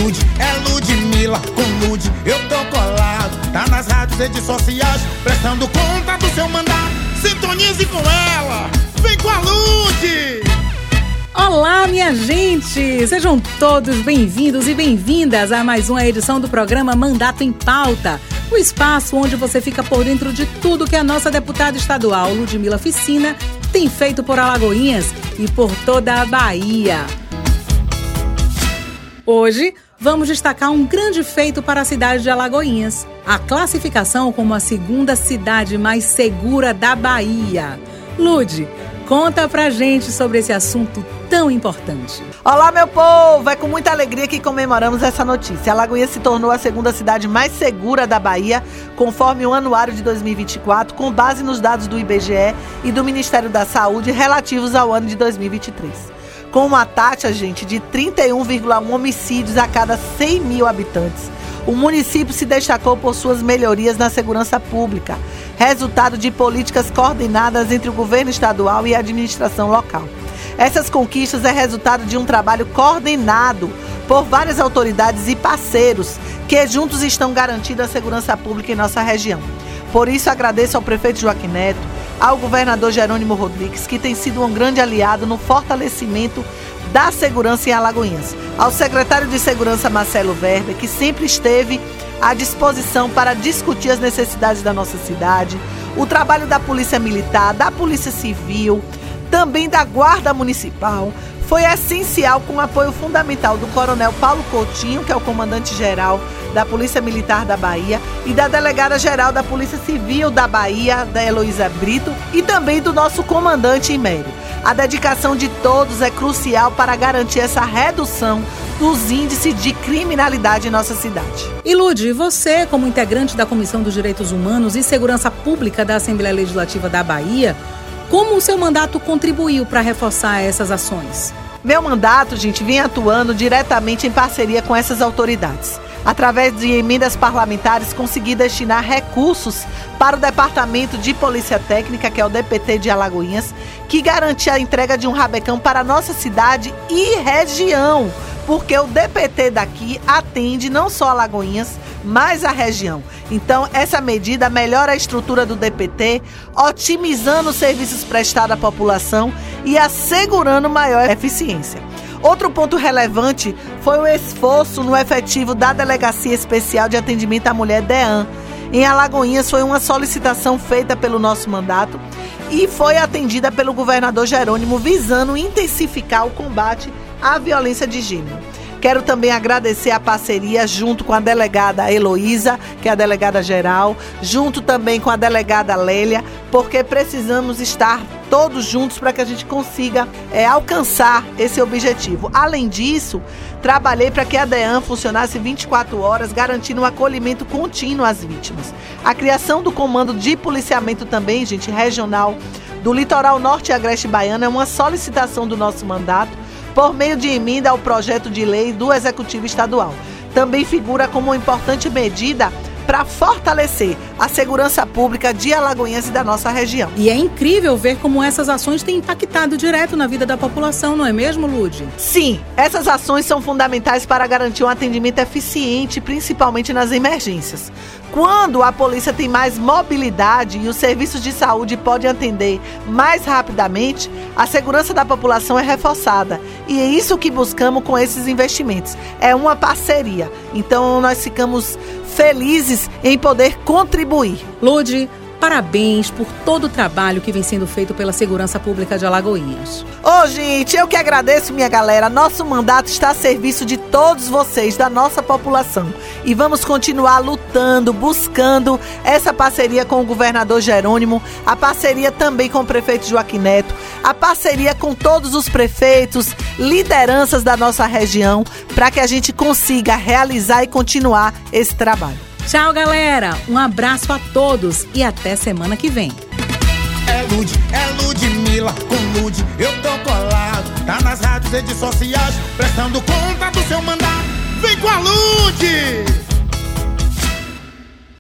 É Ludmilla, com Lud eu tô colado. Tá nas rádios, redes sociais, prestando conta do seu mandato. Sintonize com ela, vem com a Lud! Olá, minha gente! Sejam todos bem-vindos e bem-vindas a mais uma edição do programa Mandato em Pauta, o espaço onde você fica por dentro de tudo que a nossa deputada estadual, Ludmilla Ficina, tem feito por Alagoinhas e por toda a Bahia. Hoje, vamos destacar um grande feito para a cidade de Alagoinhas, a classificação como a segunda cidade mais segura da Bahia. Lud, conta pra gente sobre esse assunto tão importante. Olá, meu povo! É com muita alegria que comemoramos essa notícia. Alagoinhas se tornou a segunda cidade mais segura da Bahia, conforme o anuário de 2024, com base nos dados do IBGE e do Ministério da Saúde relativos ao ano de 2023. Com uma taxa, gente, de 31,1 homicídios a cada 100 mil habitantes. O município se destacou por suas melhorias na segurança pública, resultado de políticas coordenadas entre o governo estadual e a administração local. Essas conquistas é resultado de um trabalho coordenado por várias autoridades e parceiros que juntos estão garantindo a segurança pública em nossa região. Por isso, agradeço ao prefeito Joaquim Neto, ao governador Jerônimo Rodrigues, que tem sido um grande aliado no fortalecimento da segurança em Alagoinhas, ao secretário de Segurança Marcelo Weber, que sempre esteve à disposição para discutir as necessidades da nossa cidade, o trabalho da Polícia Militar, da Polícia Civil, também da Guarda Municipal. Foi essencial com o apoio fundamental do Coronel Paulo Coutinho, que é o comandante-geral da Polícia Militar da Bahia, e da Delegada-Geral da Polícia Civil da Bahia, da Heloísa Brito, e também do nosso comandante Imério. A dedicação de todos é crucial para garantir essa redução dos índices de criminalidade em nossa cidade. E Lud, você, como integrante da Comissão dos Direitos Humanos e Segurança Pública da Assembleia Legislativa da Bahia, como o seu mandato contribuiu para reforçar essas ações? Meu mandato, gente, vem atuando diretamente em parceria com essas autoridades. Através de emendas parlamentares, consegui destinar recursos para o Departamento de Polícia Técnica, que é o DPT de Alagoinhas, que garante a entrega de um rabecão para a nossa cidade e região, porque o DPT daqui atende não só Alagoinhas, mas a região. Então, essa medida melhora a estrutura do DPT, otimizando os serviços prestados à população e assegurando maior eficiência. Outro ponto relevante foi o esforço no efetivo da Delegacia Especial de Atendimento à Mulher, DEAM. Em Alagoinhas foi uma solicitação feita pelo nosso mandato e foi atendida pelo governador Jerônimo, visando intensificar o combate à violência de gênero. Quero também agradecer a parceria junto com a delegada Heloísa, que é a delegada geral, junto também com a delegada Lélia, porque precisamos estar todos juntos para que a gente consiga alcançar esse objetivo. Além disso, trabalhei para que a DEAM funcionasse 24 horas, garantindo um acolhimento contínuo às vítimas. A criação do comando de policiamento também, gente, regional do Litoral Norte e Agreste Baiano é uma solicitação do nosso mandato, por meio de emenda ao projeto de lei do Executivo Estadual. Também figura como uma importante medida para fortalecer a segurança pública de Alagoinhas e da nossa região. E é incrível ver como essas ações têm impactado direto na vida da população, não é mesmo, Lud? Sim, essas ações são fundamentais para garantir um atendimento eficiente, principalmente nas emergências. Quando a polícia tem mais mobilidade e os serviços de saúde podem atender mais rapidamente, a segurança da população é reforçada. E é isso que buscamos com esses investimentos. É uma parceria. Então, nós ficamos felizes em poder contribuir. Lud, parabéns por todo o trabalho que vem sendo feito pela segurança pública de Alagoinhas. Gente, eu que agradeço, minha galera. Nosso mandato está a serviço de todos vocês, da nossa população. E vamos continuar lutando, buscando essa parceria com o governador Jerônimo, a parceria também com o prefeito Joaquim Neto, a parceria com todos os prefeitos, lideranças da nossa região, para que a gente consiga realizar e continuar esse trabalho. Tchau, galera. Um abraço a todos e até semana que vem. É Ludmilla, com Lud eu tô colado. Tá nas rádios, redes sociais, prestando conta do seu mandato. Vem com a Lud!